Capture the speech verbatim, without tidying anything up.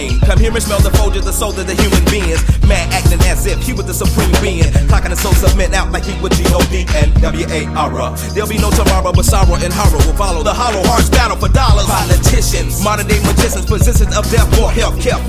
brain. Come here and smell the Folgers, the soul of the human beings. Man acting as if he was the supreme being. Clocking the soul submit out like he would G O D and W A R A. There'll be no tomorrow, but sorrow and horror will follow. The hollow hearts battle for dollars. Politicians, modern day magicians, positions of death for health care.